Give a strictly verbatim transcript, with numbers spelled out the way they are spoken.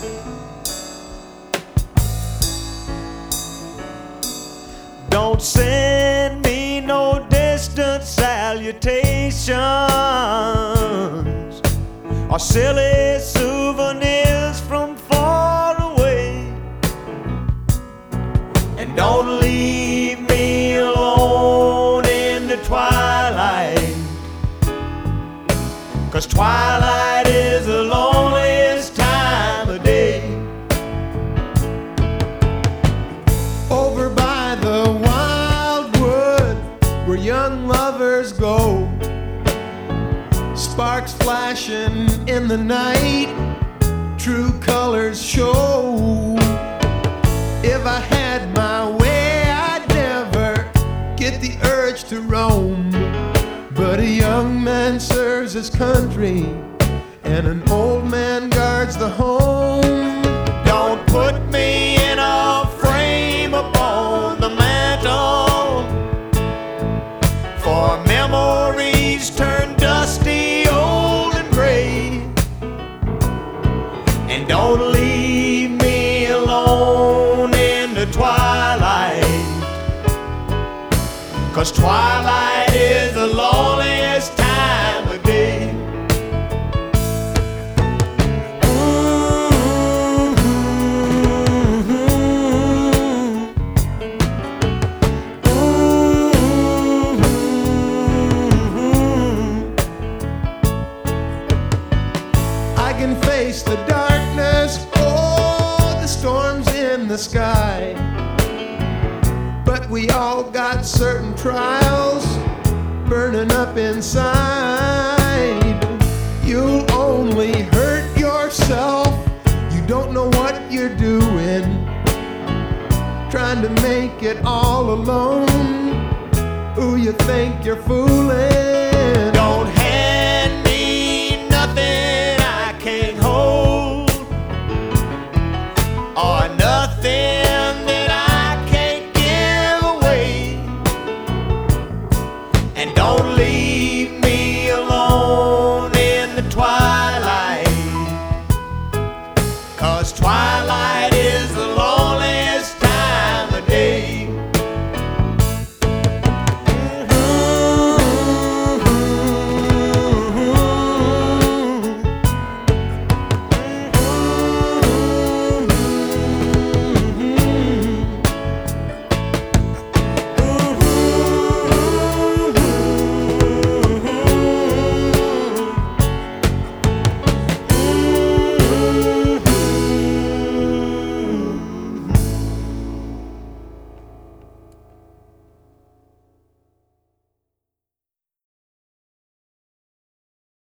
Don't send me no distant salutations or silly souvenirs from far away. And don't leave me alone in the twilight, 'cause twilight is the loneliest time of day. Over by the wildwood where young lovers go, sparks flashing in the night, true colors show. If I had my way, I'd never get the urge to roam, but a young man serves his country and an old man guards the home. Don't put me in a frame upon the mantle, for memories turn dusty, old and gray. And don't leave me alone in the twilight, 'cause twilight is the loneliest time of day. I can face the darkness, oh, the storms in the sky, but we all got certain trials burning up inside. You'll only hurt yourself, you don't know what you're doing, trying to make it all alone. Who you think you're fooling?